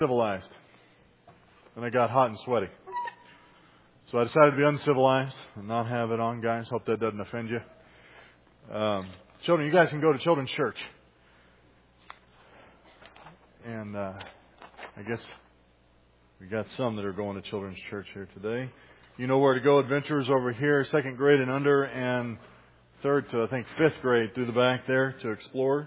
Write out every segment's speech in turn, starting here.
Civilized. And I got hot and sweaty. So I decided to be uncivilized and not have it on, guys. Hope that doesn't offend you. Children, you guys can go to children's church. And I guess we got some that are going to children's church here today. You know where to go. Adventurers over here, 2nd grade and under, and 3rd to, I think, 5th grade through the back there to explore.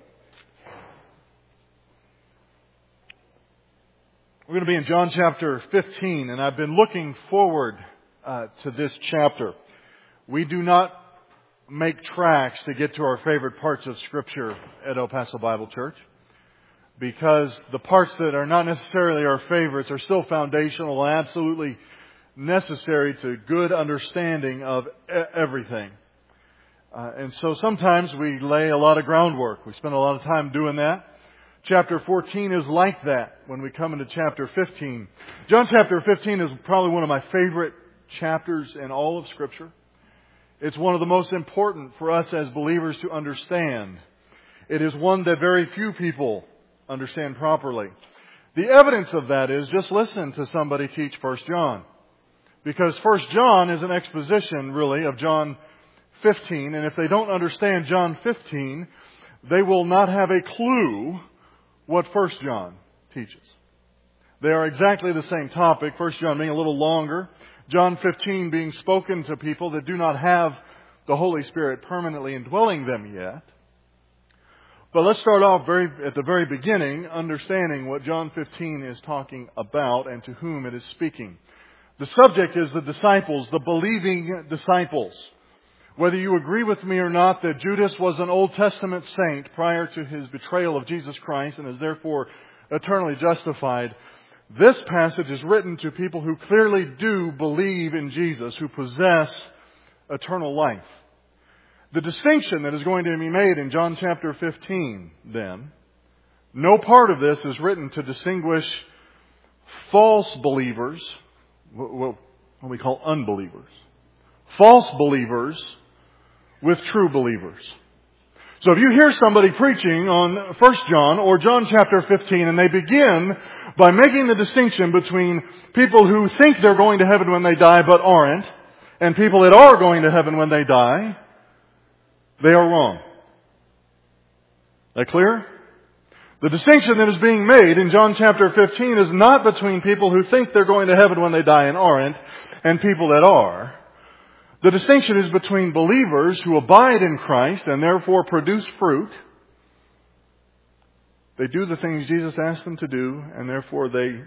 We're going to be in John chapter 15, and I've been looking forward to this chapter. We do not make tracks to get to our favorite parts of Scripture at El Paso Bible Church, because the parts that are not necessarily our favorites are still foundational and absolutely necessary to good understanding of everything. And so sometimes we lay a lot of groundwork. We spend a lot of time doing that. Chapter 14 is like that when we come into chapter 15. John chapter 15 is probably one of my favorite chapters in all of Scripture. It's one of the most important for us as believers to understand. It is one that very few people understand properly. The evidence of that is just listen to somebody teach 1 John. Because 1 John is an exposition, really, of John 15. And if they don't understand John 15, they will not have a clue what 1 John teaches. They are exactly the same topic, 1 John being a little longer, John 15 being spoken to people that do not have the Holy Spirit permanently indwelling them yet. But let's start off at the very beginning, understanding what John 15 is talking about and to whom it is speaking. The subject is the disciples, the believing disciples. Whether you agree with me or not that Judas was an Old Testament saint prior to his betrayal of Jesus Christ and is therefore eternally justified, this passage is written to people who clearly do believe in Jesus, who possess eternal life. The distinction that is going to be made in John chapter 15, then, no part of this is written to distinguish false believers, what we call unbelievers. False believers with true believers. So if you hear somebody preaching on 1 John or John chapter 15 and they begin by making the distinction between people who think they're going to heaven when they die but aren't, and people that are going to heaven when they die, they are wrong. That clear? The distinction that is being made in John chapter 15 is not between people who think they're going to heaven when they die and aren't, and people that are. The distinction is between believers who abide in Christ and therefore produce fruit. They do the things Jesus asked them to do, and therefore they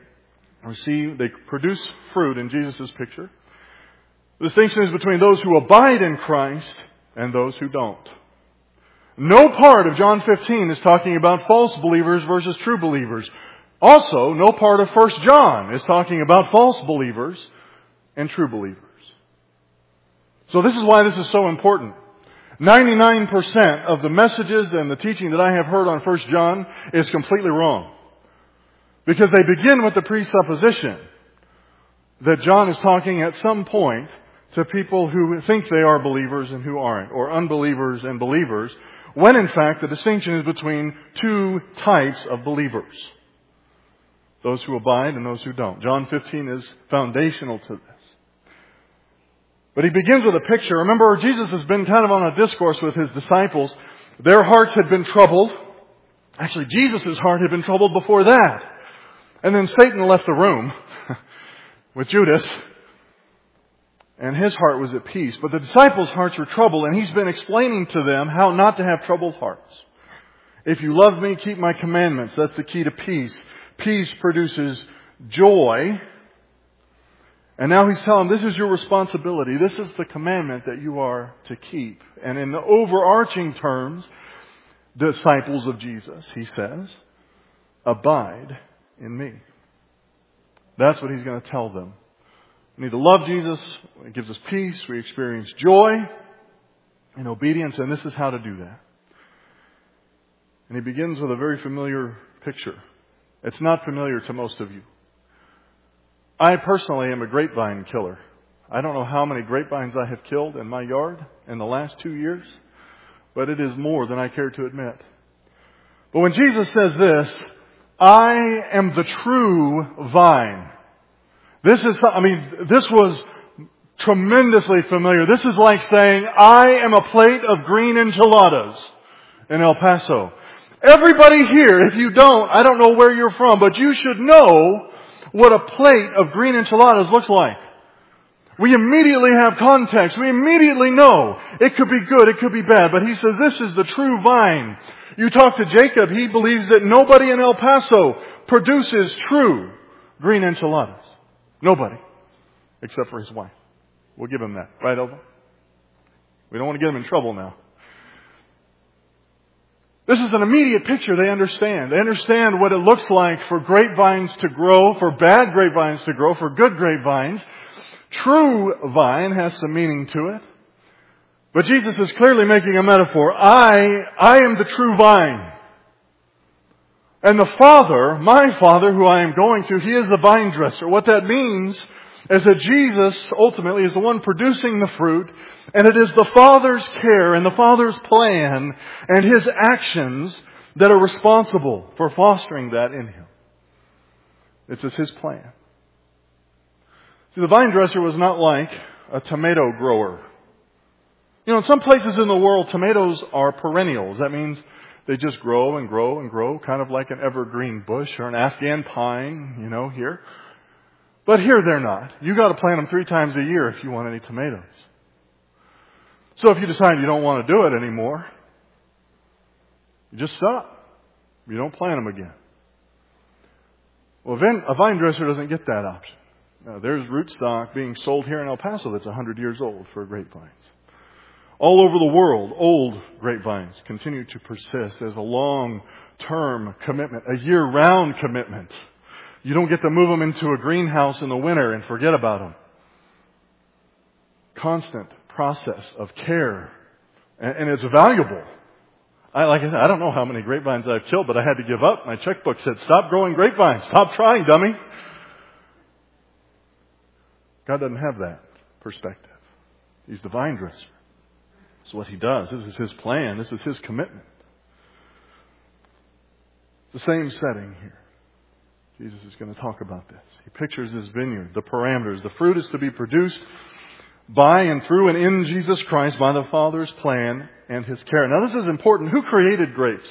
produce fruit in Jesus' picture. The distinction is between those who abide in Christ and those who don't. No part of John 15 is talking about false believers versus true believers. Also, no part of 1 John is talking about false believers and true believers. So this is why this is so important. 99% of the messages and the teaching that I have heard on 1 John is completely wrong. Because they begin with the presupposition that John is talking at some point to people who think they are believers and who aren't, or unbelievers and believers, when in fact the distinction is between two types of believers. Those who abide and those who don't. John 15 is foundational to this. But he begins with a picture. Remember, Jesus has been kind of on a discourse with his disciples. Their hearts had been troubled. Actually, Jesus' heart had been troubled before that. And then Satan left the room with Judas. And his heart was at peace. But the disciples' hearts were troubled. And he's been explaining to them how not to have troubled hearts. If you love me, keep my commandments. That's the key to peace. Peace produces joy. And now he's telling them, this is your responsibility. This is the commandment that you are to keep. And in the overarching terms, disciples of Jesus, he says, abide in me. That's what he's going to tell them. We need to love Jesus. It gives us peace. We experience joy and obedience. And this is how to do that. And he begins with a very familiar picture. It's not familiar to most of you. I personally am a grapevine killer. I don't know how many grapevines I have killed in my yard in the last 2 years, but it is more than I care to admit. But when Jesus says this, I am the true vine. This was tremendously familiar. This is like saying, I am a plate of green enchiladas in El Paso. Everybody here, if you don't, I don't know where you're from, but you should know what a plate of green enchiladas looks like. We immediately have context. We immediately know it could be good, it could be bad. But he says this is the true vine. You talk to Jacob, he believes that nobody in El Paso produces true green enchiladas. Nobody. Except for his wife. We'll give him that. Right, Elva? We don't want to get him in trouble now. This is an immediate picture they understand. They understand what it looks like for grapevines to grow, for bad grapevines to grow, for good grapevines. True vine has some meaning to it. But Jesus is clearly making a metaphor. I am the true vine. And the Father, my Father, who I am going to, He is the vine dresser. What that means is that Jesus ultimately is the one producing the fruit, and it is the Father's care and the Father's plan and His actions that are responsible for fostering that in Him. It's just His plan. See, the vine dresser was not like a tomato grower. You know, in some places in the world, tomatoes are perennials. That means they just grow and grow and grow, kind of like an evergreen bush or an Afghan pine, you know, here. But here they're not. You got to plant them 3 times a year if you want any tomatoes. So if you decide you don't want to do it anymore, you just stop. You don't plant them again. Well, a vine dresser doesn't get that option. Now, there's rootstock being sold here in El Paso that's 100 years old for grapevines. All over the world, old grapevines continue to persist as a long-term commitment, a year-round commitment. You don't get to move them into a greenhouse in the winter and forget about them. Constant process of care. And it's valuable. I don't know how many grapevines I've killed, but I had to give up. My checkbook said, stop growing grapevines. Stop trying, dummy. God doesn't have that perspective. He's the vine dresser. It's what He does. This is His plan. This is His commitment. The same setting here. Jesus is going to talk about this. He pictures His vineyard, the parameters. The fruit is to be produced by and through and in Jesus Christ by the Father's plan and His care. Now this is important. Who created grapes?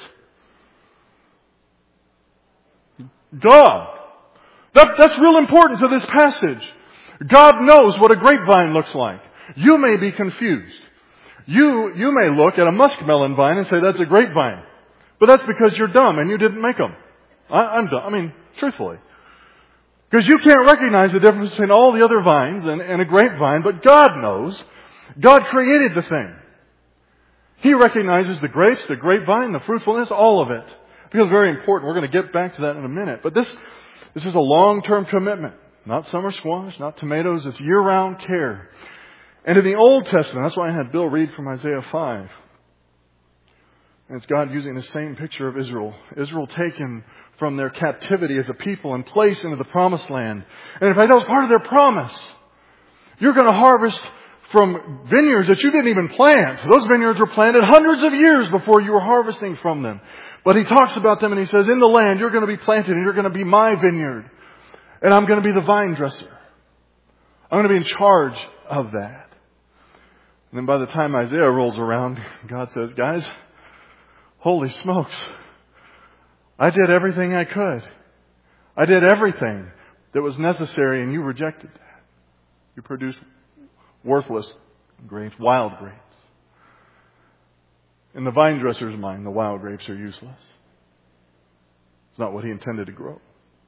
God. That's real important to this passage. God knows what a grapevine looks like. You may be confused. You may look at a muskmelon vine and say that's a grapevine. But that's because you're dumb and you didn't make them. I'm dumb. I mean, truthfully. Because you can't recognize the difference between all the other vines and a grapevine, but God knows. God created the thing. He recognizes the grapes, the grapevine, the fruitfulness, all of it. Because it's very important. We're going to get back to that in a minute. But this is a long-term commitment. Not summer squash, not tomatoes. It's year-round care. And in the Old Testament, that's why I had Bill read from Isaiah 5. And it's God using the same picture of Israel. Israel taken from their captivity as a people and placed into the promised land. And in fact, that was part of their promise. You're going to harvest from vineyards that you didn't even plant. Those vineyards were planted hundreds of years before you were harvesting from them. But He talks about them and He says, in the land you're going to be planted and you're going to be my vineyard. And I'm going to be the vine dresser. I'm going to be in charge of that. And then by the time Isaiah rolls around, God says, guys, holy smokes. I did everything I could. I did everything that was necessary and you rejected that. You produced worthless grapes, wild grapes. In the vine dresser's mind, the wild grapes are useless. It's not what He intended to grow.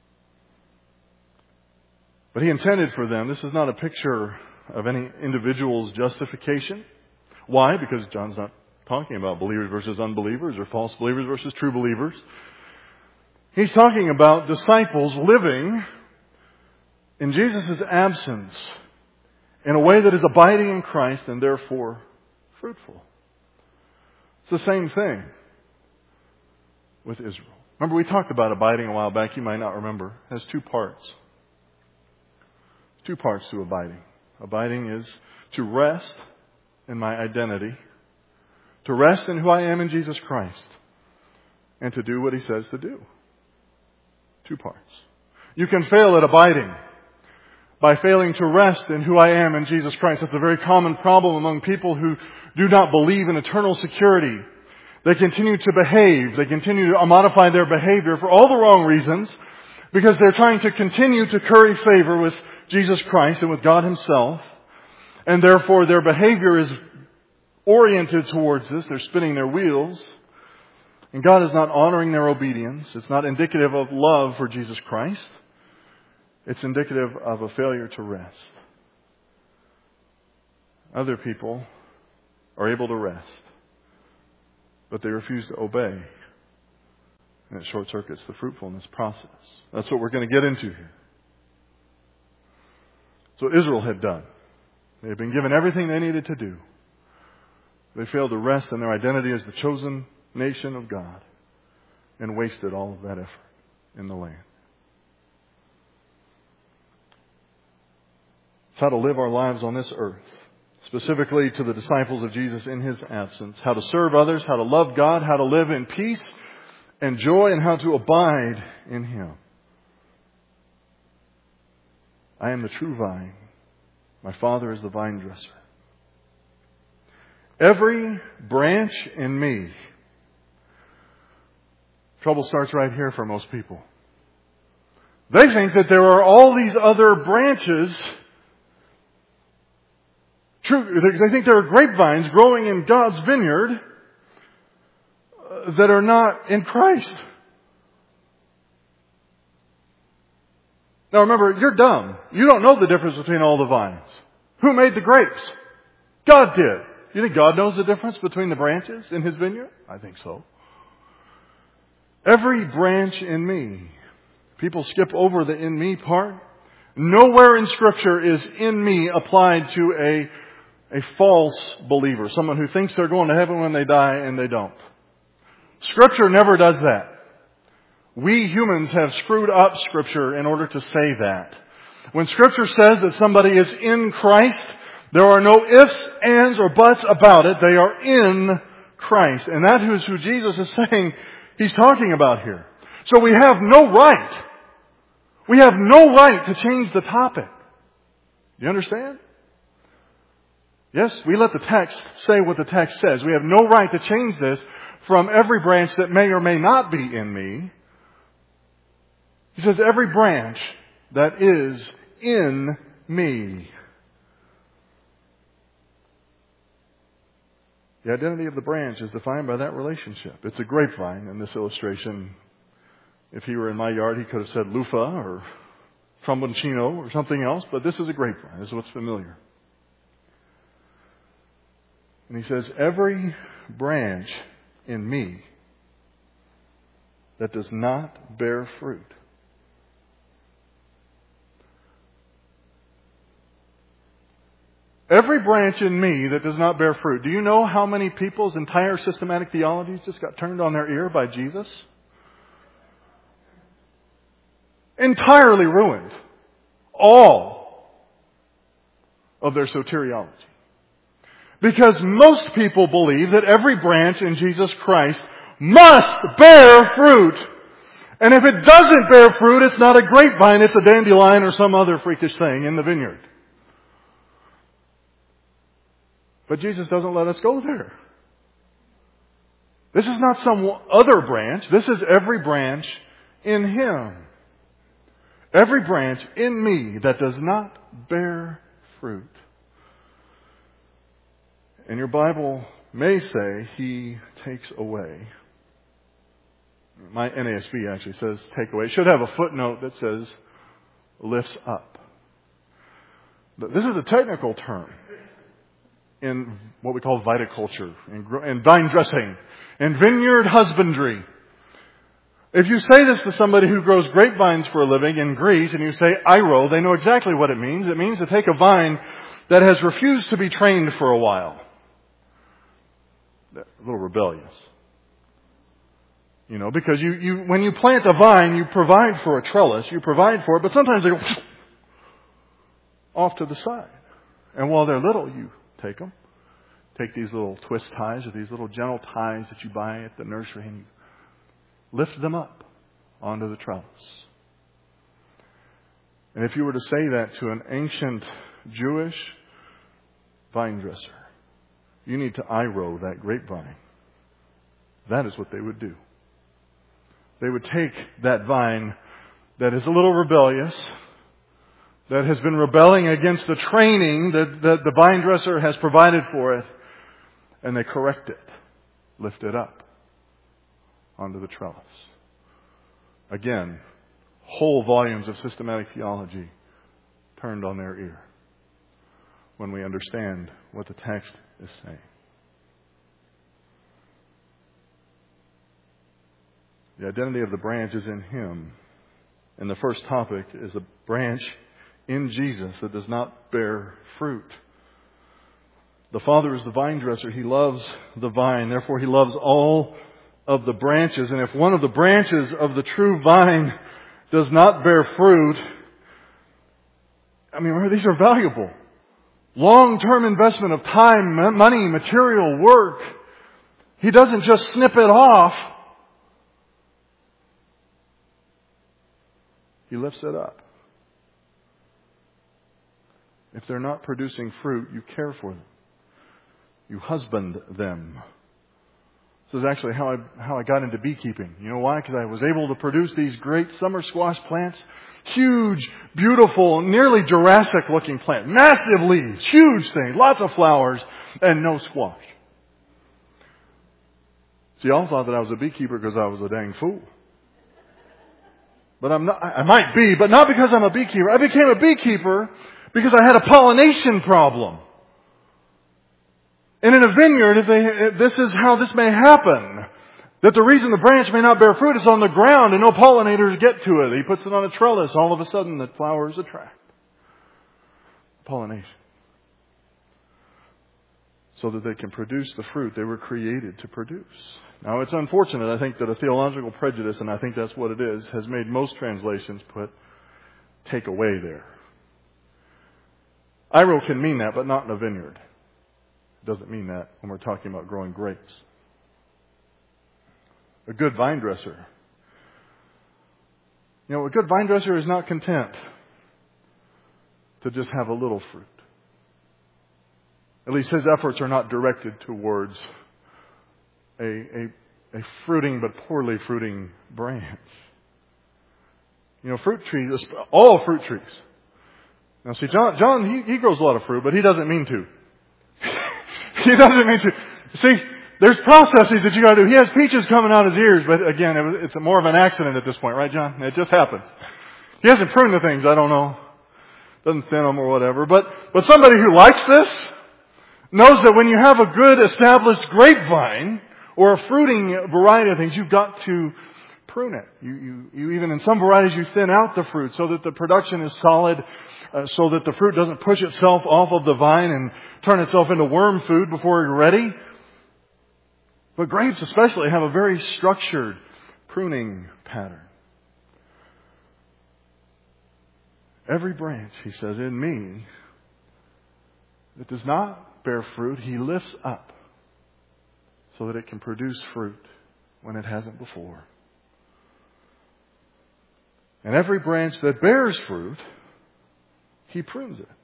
But He intended for them, this is not a picture of any individual's justification. Why? Because John's not talking about believers versus unbelievers or false believers versus true believers. He's talking about disciples living in Jesus' absence in a way that is abiding in Christ and therefore fruitful. It's the same thing with Israel. Remember, we talked about abiding a while back. You might not remember. It has 2 parts. 2 parts to abiding. Abiding is to rest in my identity, to rest in who I am in Jesus Christ, and to do what He says to do. Two parts. You can fail at abiding by failing to rest in who I am in Jesus Christ. That's a very common problem among people who do not believe in eternal security. They continue to behave. They continue to modify their behavior for all the wrong reasons because they're trying to continue to curry favor with Jesus Christ and with God Himself. And therefore their behavior is oriented towards this. They're spinning their wheels. And God is not honoring their obedience. It's not indicative of love for Jesus Christ. It's indicative of a failure to rest. Other people are able to rest, but they refuse to obey. And it short circuits the fruitfulness process. That's what we're going to get into here. So Israel had done. They had been given everything they needed to do. They failed to rest in their identity as the chosen nation of God and wasted all of that effort in the land. It's how to live our lives on this earth, specifically to the disciples of Jesus in His absence, how to serve others, how to love God, how to live in peace and joy, and how to abide in Him. I am the true vine. My Father is the vine dresser. Every branch in me. Trouble starts right here for most people. They think that there are all these other branches. They think there are grapevines growing in God's vineyard that are not in Christ. Now remember, you're dumb. You don't know the difference between all the vines. Who made the grapes? God did. You think God knows the difference between the branches in His vineyard? I think so. Every branch in me. People skip over the in me part. Nowhere in Scripture is in me applied to a false believer. Someone who thinks they're going to heaven when they die and they don't. Scripture never does that. We humans have screwed up Scripture in order to say that. When Scripture says that somebody is in Christ, there are no ifs, ands, or buts about it. They are in Christ. And that is who Jesus is saying He's talking about here. So we have no right. We have no right to change the topic. Do you understand? Yes, we let the text say what the text says. We have no right to change this from every branch that may or may not be in me. He says every branch that is in me. The identity of the branch is defined by that relationship. It's a grapevine in this illustration. If he were in my yard, he could have said loofah or tromboncino or something else, but this is a grapevine. This is what's familiar. And he says, every branch in me that does not bear fruit. Every branch in me that does not bear fruit. Do you know how many people's entire systematic theologies just got turned on their ear by Jesus? Entirely ruined. All of their soteriology. Because most people believe that every branch in Jesus Christ must bear fruit. And if it doesn't bear fruit, it's not a grapevine, it's a dandelion or some other freakish thing in the vineyard. But Jesus doesn't let us go there. This is not some other branch. This is every branch in Him. Every branch in me that does not bear fruit. And your Bible may say He takes away. My NASB actually says take away. It should have a footnote that says lifts up. But this is a technical term in what we call viticulture, in vine dressing, in vineyard husbandry. If you say this to somebody who grows grapevines for a living in Greece and you say airo, they know exactly what it means. It means to take a vine that has refused to be trained for a while. A little rebellious. You know, because you when you plant a vine, you provide for a trellis, you provide for it, but sometimes they go off to the side. And while they're little, you take them. Take these little twist ties or these little gentle ties that you buy at the nursery and you lift them up onto the trellis. And if you were to say that to an ancient Jewish vine dresser, you need to eye-row that grapevine. That is what they would do. They would take that vine that is a little rebellious, that has been rebelling against the training that the vine dresser has provided for it, and they correct it, lift it up onto the trellis. Again, whole volumes of systematic theology turned on their ear when we understand what the text is saying. The identity of the branch is in Him. And the first topic is a branch in Jesus that does not bear fruit. The Father is the vine dresser. He loves the vine. Therefore, He loves all of the branches. And if one of the branches of the true vine does not bear fruit, remember, these are valuable. Long-term investment of time, money, material, work. He doesn't just snip it off. He lifts it up. If they're not producing fruit, you care for them. You husband them. This is actually how I got into beekeeping. You know why? Because I was able to produce these great summer squash plants. Huge, beautiful, nearly Jurassic-looking plant. Massive leaves, huge thing, lots of flowers, and no squash. See, y'all thought that I was a beekeeper because I was a dang fool. But I'm not. I might be, but not because I'm a beekeeper. I became a beekeeper because I had a pollination problem. And in a vineyard, this is how this may happen. That the reason the branch may not bear fruit is on the ground and no pollinators get to it. He puts it on a trellis. All of a sudden, the flowers attract pollination. So that they can produce the fruit they were created to produce. Now, it's unfortunate, I think, that a theological prejudice, and I think that's what it is, has made most translations put take away there. Iro can mean that, but not in a vineyard. It doesn't mean that when we're talking about growing grapes. A good vine dresser. A good vine dresser is not content to just have a little fruit. At least his efforts are not directed towards a fruiting but poorly fruiting branch. Fruit trees, all fruit trees. Now see, John he grows a lot of fruit, but he doesn't mean to. He doesn't mean to. See, there's processes that you got to do. He has peaches coming out his ears, but again, it's more of an accident at this point, right, John? It just happens. He hasn't pruned the things. I don't know. Doesn't thin them or whatever. But somebody who likes this knows that when you have a good established grapevine or a fruiting variety of things, you've got to prune it. You even in some varieties you thin out the fruit so that the production is solid, so that the fruit doesn't push itself off of the vine and turn itself into worm food before you're ready. But grapes especially have a very structured pruning pattern. Every branch, he says, in me that does not bear fruit, he lifts up so that it can produce fruit when it hasn't before. And every branch that bears fruit, he prunes it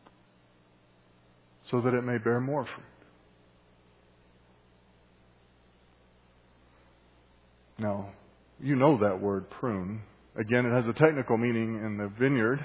so that it may bear more fruit. Now, you know that word prune. Again, it has a technical meaning in the vineyard.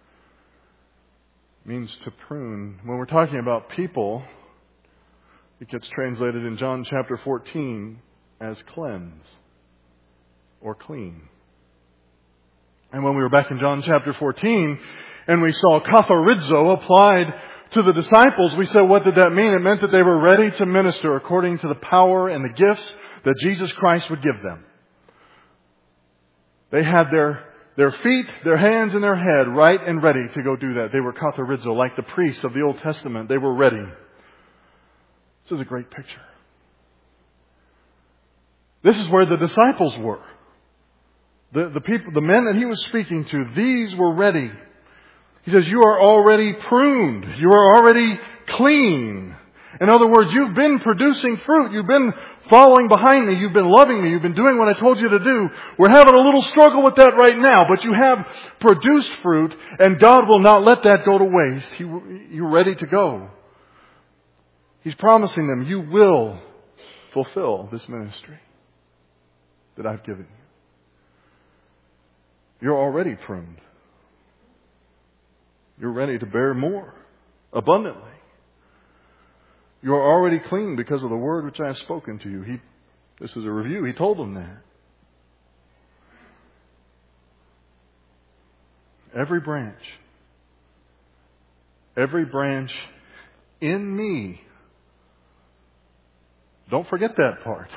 It means to prune. When we're talking about people, it gets translated in John chapter 14 as cleanse or clean. And when we were back in John chapter 14 and we saw katharizo applied to the disciples, we said, what did that mean? It meant that they were ready to minister according to the power and the gifts that Jesus Christ would give them. They had their feet, their hands, and their head right and ready to go do that. They were katharizo, like the priests of the Old Testament. They were ready. This is a great picture. This is where the disciples were. The people, the men that he was speaking to, these were ready. He says, you are already pruned. You are already clean. In other words, you've been producing fruit. You've been following behind me. You've been loving me. You've been doing what I told you to do. We're having a little struggle with that right now, but you have produced fruit, and God will not let that go to waste. You're ready to go. He's promising them, you will fulfill this ministry that I've given you. You're already pruned. You're ready to bear more abundantly. You're already clean because of the word which I have spoken to you. This is a review. He told them that. Every branch in me. Don't forget that part.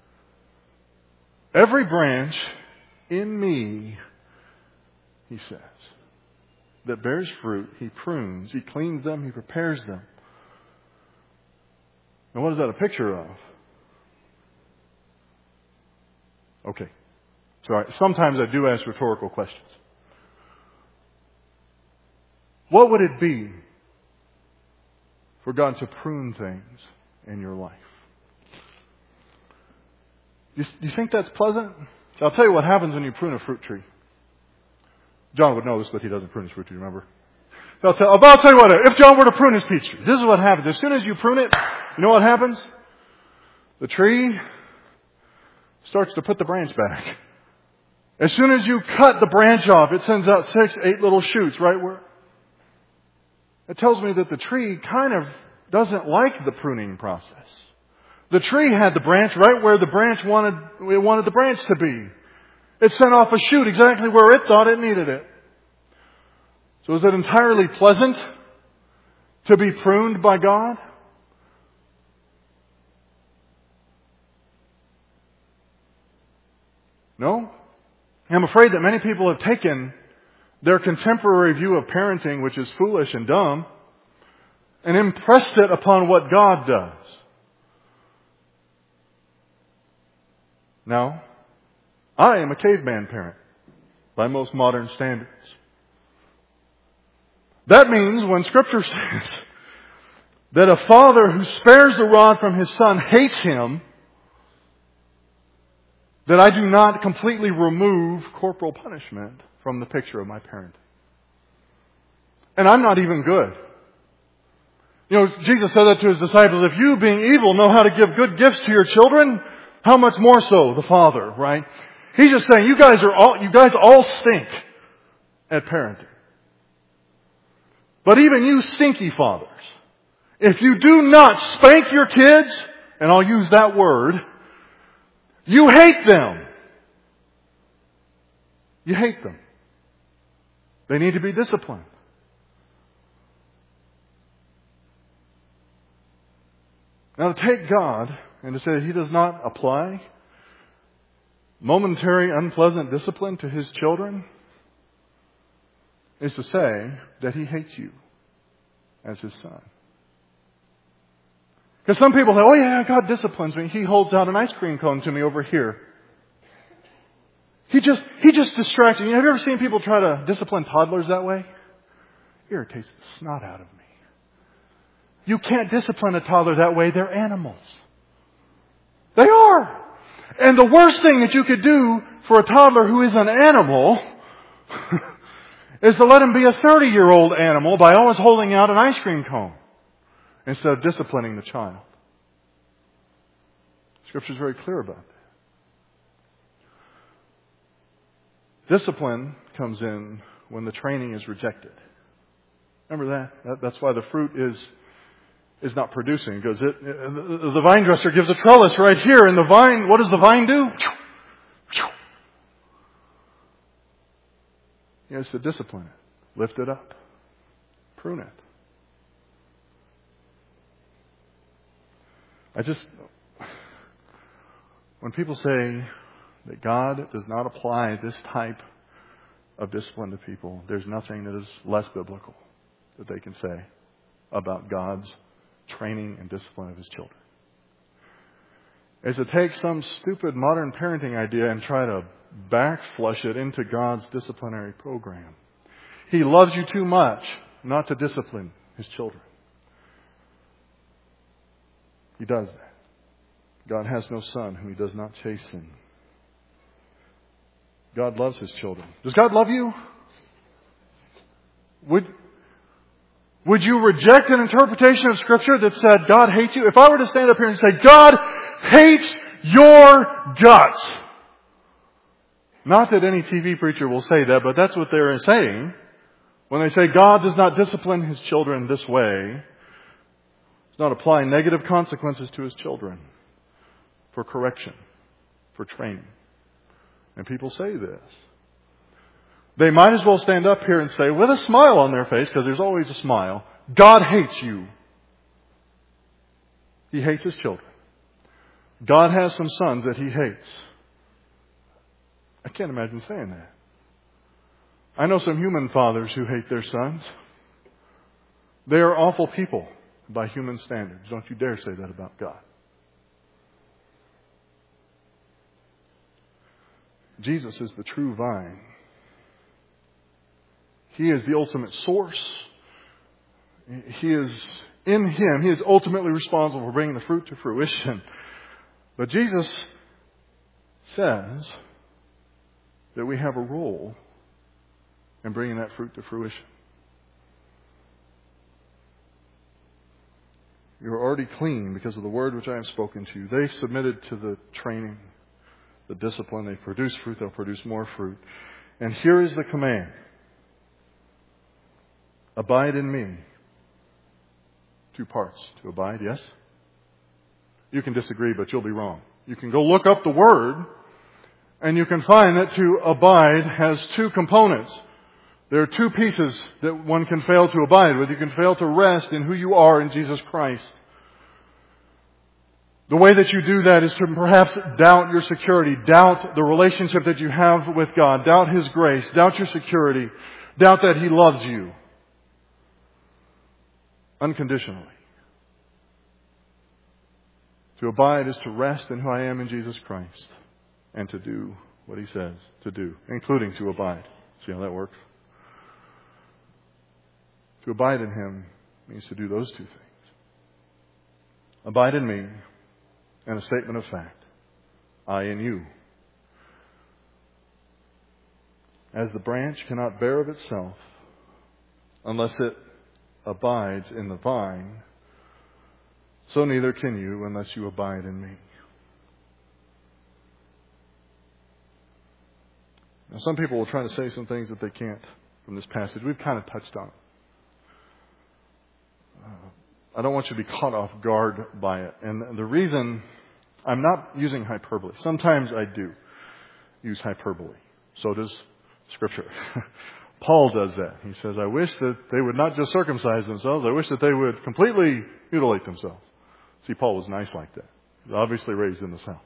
Every branch in me, he says, that bears fruit, he prunes, he cleans them, he prepares them. And what is that a picture of? Okay. Sorry. Sometimes I do ask rhetorical questions. What would it be for God to prune things in your life? Do you think that's pleasant? I'll tell you what happens when you prune a fruit tree. John would know this, but he doesn't prune his fruit tree, remember? I'll tell you what, if John were to prune his peach tree, this is what happens. As soon as you prune it, you know what happens? The tree starts to put the branch back. As soon as you cut the branch off, it sends out 6, 8 little shoots right where. It tells me that the tree kind of doesn't like the pruning process. The tree had the branch right where the branch wanted the branch to be. It sent off a shoot exactly where it thought it needed it. So is it entirely pleasant to be pruned by God? No? I'm afraid that many people have taken their contemporary view of parenting, which is foolish and dumb, and impressed it upon what God does. Now, I am a caveman parent by most modern standards. That means when Scripture says that a father who spares the rod from his son hates him, that I do not completely remove corporal punishment from the picture of my parenting. And I'm not even good. You know, Jesus said that to His disciples, if you being evil know how to give good gifts to your children, how much more so the Father, right? He's just saying, you guys all stink at parenting. But even you stinky fathers, if you do not spank your kids, and I'll use that word, you hate them. You hate them. They need to be disciplined. Now to take God and to say that He does not apply momentary unpleasant discipline to His children is to say that He hates you as His son. Because some people say, oh yeah, God disciplines me. He holds out an ice cream cone to me over here. He just distracts me. Have you ever seen people try to discipline toddlers that way? It irritates the snot out of me. You can't discipline a toddler that way. They're animals. They are. And the worst thing that you could do for a toddler who is an animal is to let him be a 30-year-old animal by always holding out an ice cream cone instead of disciplining the child. Scripture is very clear about that. Discipline comes in when the training is rejected. Remember that? That's why the fruit is not producing. Because the vine dresser gives a trellis right here, and the vine, what does the vine do? He has to discipline it, lift it up, prune it. When people say that God does not apply this type of discipline to people, there's nothing that is less biblical that they can say about God's training and discipline of His children. Is to take some stupid modern parenting idea and try to backflush it into God's disciplinary program. He loves you too much not to discipline His children. He does that. God has no son whom He does not chasten. God loves His children. Does God love you? Would you reject an interpretation of Scripture that said God hates you? If I were to stand up here and say, God hates your guts. Not that any TV preacher will say that, but that's what they're saying. When they say God does not discipline His children this way, He's not applying negative consequences to His children for correction, for training. And people say this. They might as well stand up here and say, with a smile on their face, because there's always a smile, God hates you. He hates His children. God has some sons that He hates. I can't imagine saying that. I know some human fathers who hate their sons. They are awful people by human standards. Don't you dare say that about God. Jesus is the true vine. He is the ultimate source. He is in Him. He is ultimately responsible for bringing the fruit to fruition. But Jesus says that we have a role in bringing that fruit to fruition. You are already clean because of the word which I have spoken to you. They submitted to the training, the discipline. They produce fruit. They'll produce more fruit. And here is the command. Abide in me. 2 parts. To abide, yes? You can disagree, but you'll be wrong. You can go look up the word, and you can find that to abide has 2 components. There are 2 pieces that one can fail to abide with. You can fail to rest in who you are in Jesus Christ. The way that you do that is to perhaps doubt your security, doubt the relationship that you have with God, doubt His grace, doubt your security, doubt that He loves you unconditionally. To abide is to rest in who I am in Jesus Christ and to do what He says to do, including to abide. See how that works? To abide in Him means to do those 2 things. Abide in me, and a statement of fact. I in you. As the branch cannot bear of itself unless it abides in the vine, so neither can you unless you abide in me. Now, some people will try to say some things that they can't from this passage. We've kind of touched on it. I don't want you to be caught off guard by it. And the reason, I'm not using hyperbole. Sometimes I do use hyperbole. So does Scripture. Paul does that. He says, I wish that they would not just circumcise themselves. I wish that they would completely mutilate themselves. See, Paul was nice like that. He was obviously raised in the South.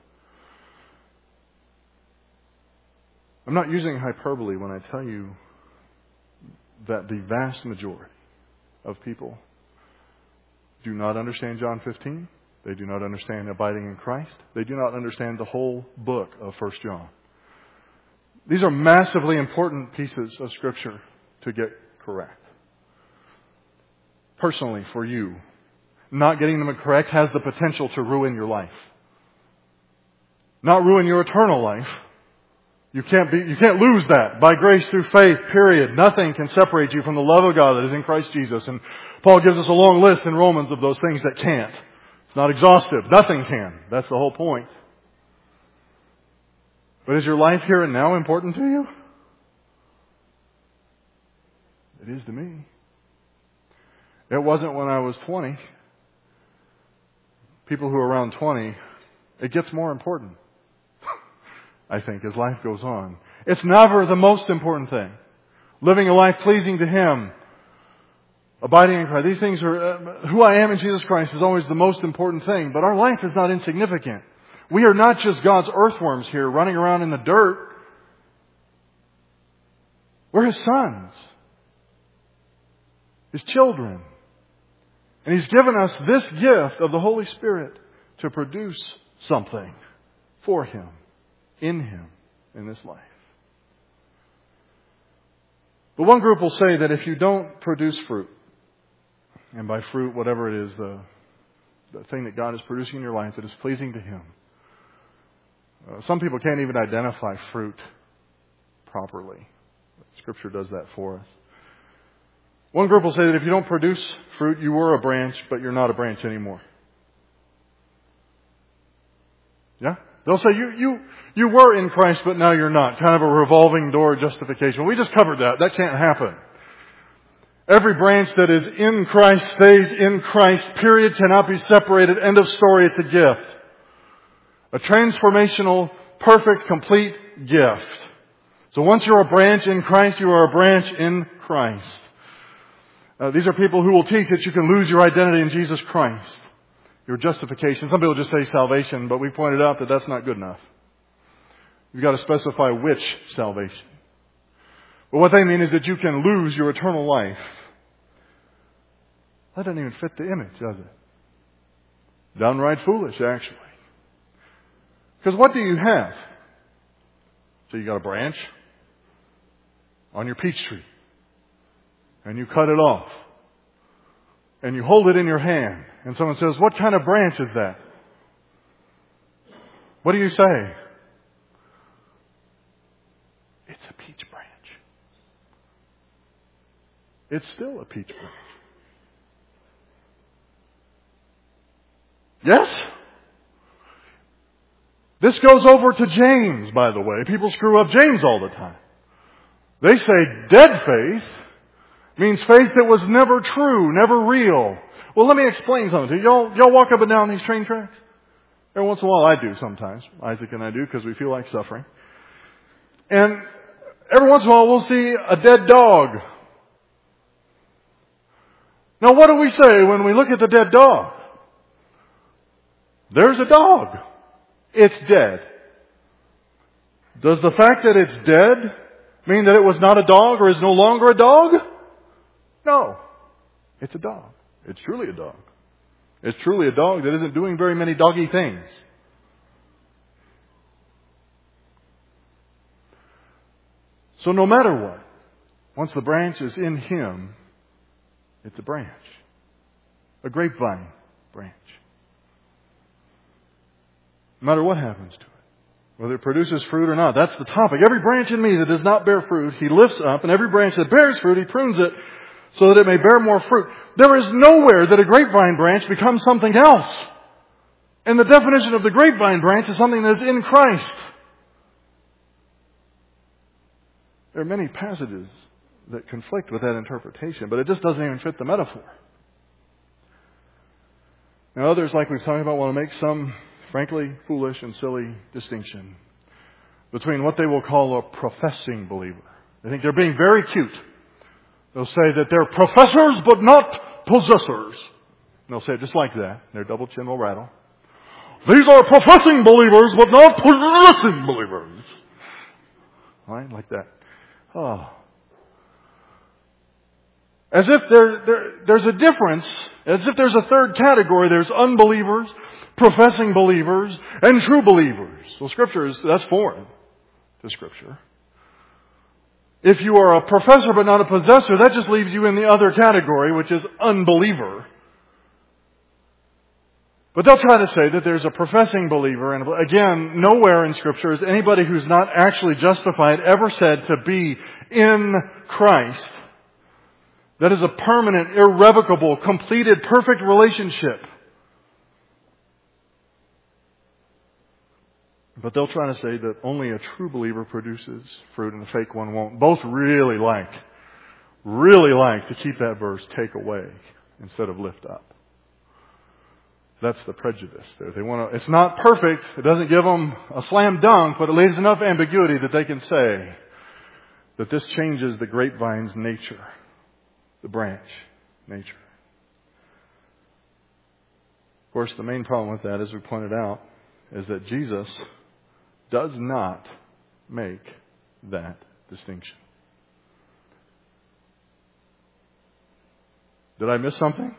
I'm not using hyperbole when I tell you that the vast majority of people do not understand John 15. They do not understand abiding in Christ. They do not understand the whole book of 1 John. These are massively important pieces of Scripture to get correct. Personally, for you, not getting them correct has the potential to ruin your life. Not ruin your eternal life. You can't lose that. By grace through faith, period. Nothing can separate you from the love of God that is in Christ Jesus. And Paul gives us a long list in Romans of those things that can't. It's not exhaustive. Nothing can. That's the whole point. But is your life here and now important to you? It is to me. It wasn't when I was 20. People who are around 20, it gets more important. I think, as life goes on. It's never the most important thing. Living a life pleasing to Him. Abiding in Christ. These things are, who I am in Jesus Christ is always the most important thing. But our life is not insignificant. We are not just God's earthworms here running around in the dirt. We're His sons. His children. And He's given us this gift of the Holy Spirit to produce something for Him. In Him, in this life. But one group will say that if you don't produce fruit, and by fruit, whatever it is, the the thing that God is producing in your life that is pleasing to Him. Some people can't even identify fruit properly. Scripture does that for us. One group will say that if you don't produce fruit, you were a branch, but you're not a branch anymore. Yeah? They'll say you were in Christ, but now you're not. Kind of a revolving door justification. We just covered that. That can't happen. Every branch that is in Christ stays in Christ. Period. Cannot be separated. End of story. It's a gift. A transformational, perfect, complete gift. So once you're a branch in Christ, you are a branch in Christ. These are people who will teach that you can lose your identity in Jesus Christ. Your justification. Some people just say salvation, but we pointed out that that's not good enough. You've got to specify which salvation. But what they mean is that you can lose your eternal life. That doesn't even fit the image, does it? Downright foolish, actually. Because what do you have? So you got a branch on your peach tree. And you cut it off. And you hold it in your hand. And someone says, what kind of branch is that? What do you say? It's a peach branch. It's still a peach branch. Yes? This goes over to James, by the way. People screw up James all the time. They say dead faith means faith that was never true, never real. Well, let me explain something to you. Y'all walk up and down these train tracks? Every once in a while I do sometimes. Isaac and I do because we feel like suffering. And every once in a while we'll see a dead dog. Now what do we say when we look at the dead dog? There's a dog. It's dead. Does the fact that it's dead mean that it was not a dog or is no longer a dog? No. It's a dog. It's truly a dog. It's truly a dog that isn't doing very many doggy things. So no matter what, once the branch is in Him, it's a branch. A grapevine branch. No matter what happens to it. Whether it produces fruit or not. That's the topic. Every branch in me that does not bear fruit, He lifts up. And every branch that bears fruit, He prunes it so that it may bear more fruit. There is nowhere that a grapevine branch becomes something else. And the definition of the grapevine branch is something that is in Christ. There are many passages that conflict with that interpretation, but it just doesn't even fit the metaphor. Now others, like we've talked about, want to make some frankly foolish and silly distinction between what they will call a professing believer. They think they're being very cute. They'll say that they're professors but not possessors. And they'll say it just like that. Their double chin will rattle. These are professing believers but not possessing believers. All right, like that. Oh. As if there's a difference, as if there's a third category. There's unbelievers, professing believers, and true believers. Well, that's foreign to Scripture. If you are a professor but not a possessor, that just leaves you in the other category, which is unbeliever. But they'll try to say that there's a professing believer. And again, nowhere in Scripture is anybody who's not actually justified ever said to be in Christ. That is a permanent, irrevocable, completed, perfect relationship. But they'll try to say that only a true believer produces fruit and a fake one won't. Both really like to keep that verse take away instead of lift up. That's the prejudice there. It's not perfect. It doesn't give them a slam dunk, but it leaves enough ambiguity that they can say that this changes the grapevine's nature, the branch nature. Of course, the main problem with that, as we pointed out, is that Jesus does not make that distinction. Did I miss something?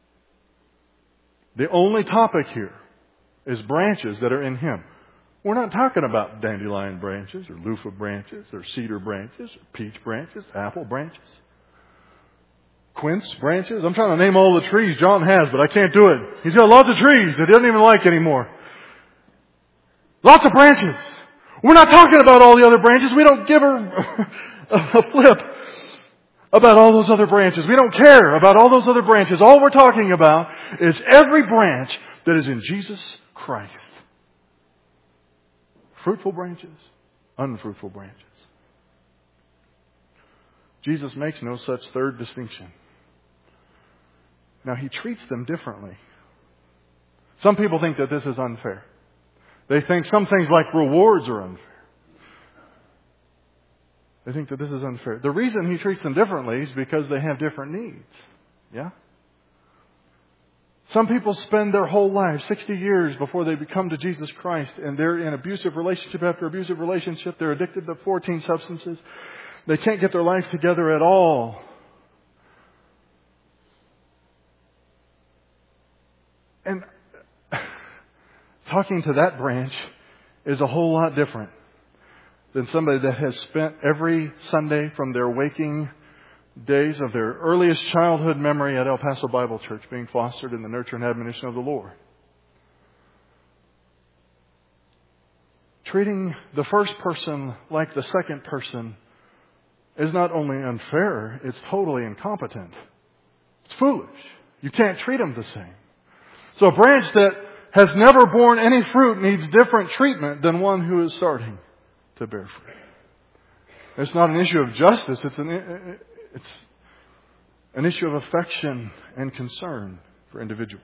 The only topic here is branches that are in Him. We're not talking about dandelion branches or loofah branches or cedar branches or peach branches, apple branches. quince branches. I'm trying to name all the trees John has, but I can't do it. He's got lots of trees that he doesn't even like anymore. Lots of branches. We're not talking about all the other branches. We don't give a flip about all those other branches. We don't care about all those other branches. All we're talking about is every branch that is in Jesus Christ. Fruitful branches, unfruitful branches. Jesus makes no such third distinction. Now, He treats them differently. Some people think that this is unfair. They think some things like rewards are unfair. They think that this is unfair. The reason He treats them differently is because they have different needs. Yeah? Some people spend their whole lives, 60 years before they come to Jesus Christ, and they're in abusive relationship after abusive relationship. They're addicted to 14 substances. They can't get their life together at all. And talking to that branch is a whole lot different than somebody that has spent every Sunday from their waking days of their earliest childhood memory at El Paso Bible Church being fostered in the nurture and admonition of the Lord. Treating the first person like the second person is not only unfair, it's totally incompetent. It's foolish. You can't treat them the same. So a branch that has never borne any fruit needs different treatment than one who is starting to bear fruit. It's not an issue of justice. It's an issue of affection and concern for individuals.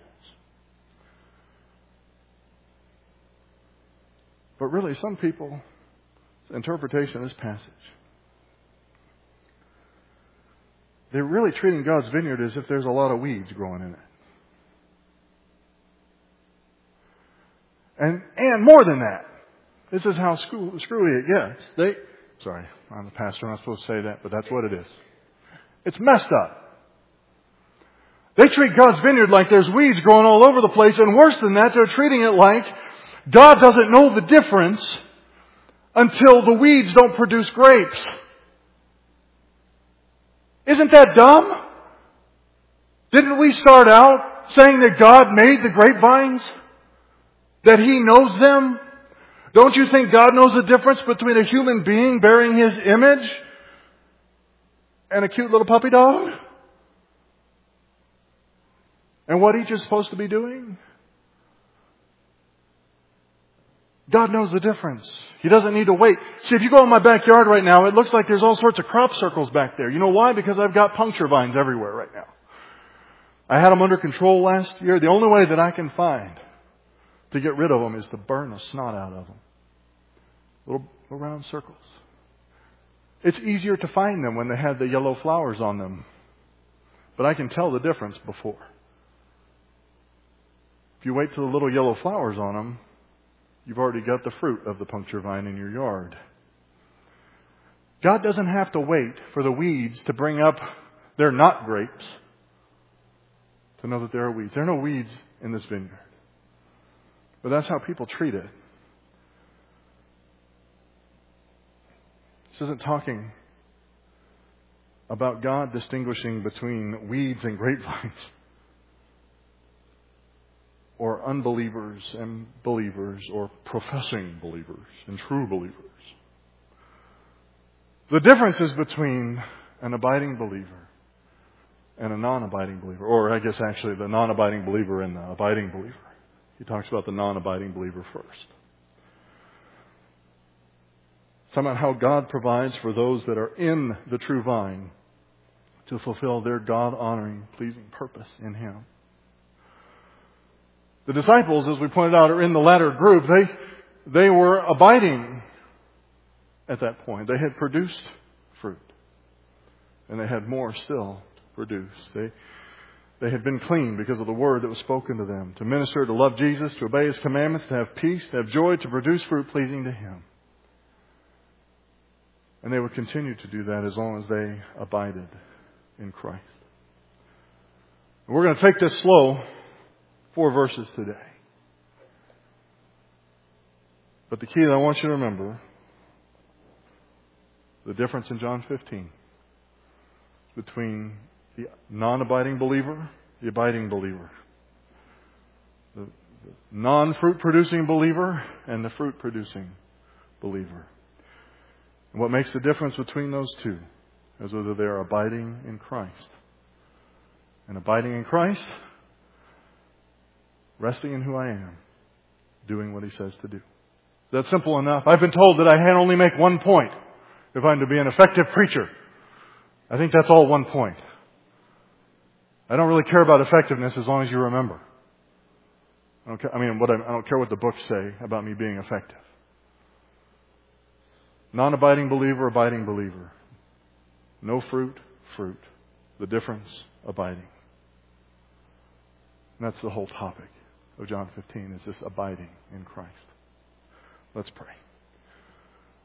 But really, some people's interpretation of this passage, they're really treating God's vineyard as if there's a lot of weeds growing in it. And more than that, this is how screwy it gets. Sorry, I'm the pastor, I'm not supposed to say that, but that's what it is. It's messed up. They treat God's vineyard like there's weeds growing all over the place, and worse than that, they're treating it like God doesn't know the difference until the weeds don't produce grapes. Isn't that dumb? Didn't we start out saying that God made the grapevines? That He knows them? Don't you think God knows the difference between a human being bearing His image and a cute little puppy dog? And what each is supposed to be doing? God knows the difference. He doesn't need to wait. See, if you go in my backyard right now, it looks like there's all sorts of crop circles back there. You know why? Because I've got puncture vines everywhere right now. I had them under control last year. The only way that I can find to get rid of them is to burn the snot out of them. Little round circles. It's easier to find them when they have the yellow flowers on them. But I can tell the difference before. If you wait till the little yellow flowers on them, you've already got the fruit of the puncture vine in your yard. God doesn't have to wait for the weeds to bring up their not grapes to know that there are weeds. There are no weeds in this vineyard. But that's how people treat it. This isn't talking about God distinguishing between weeds and grapevines, or unbelievers and believers, or professing believers and true believers. The difference is between an abiding believer and a non-abiding believer, or I guess actually the non-abiding believer and the abiding believer. He talks about the non-abiding believer first. It's about how God provides for those that are in the true vine to fulfill their God-honoring, pleasing purpose in Him. The disciples, as we pointed out, are in the latter group. They were abiding at that point. They had produced fruit. And they had more still to produce. They had been clean because of the word that was spoken to them. To minister, to love Jesus, to obey His commandments, to have peace, to have joy, to produce fruit pleasing to Him. And they would continue to do that as long as they abided in Christ. And we're going to take this slow. 4 verses today. But the key that I want you to remember, the difference in John 15 between The non-abiding believer, the abiding believer. The non-fruit producing believer and the fruit producing believer. And what makes the difference between those two is whether they are abiding in Christ. And abiding in Christ, resting in who I am, doing what He says to do. That's simple enough. I've been told that I can only make one point if I'm to be an effective preacher. I think that's all one point. I don't really care about effectiveness as long as you remember. I don't care what the books say about me being effective. Non-abiding believer, abiding believer. No fruit, fruit. The difference, abiding. And that's the whole topic of John 15, is this abiding in Christ. Let's pray.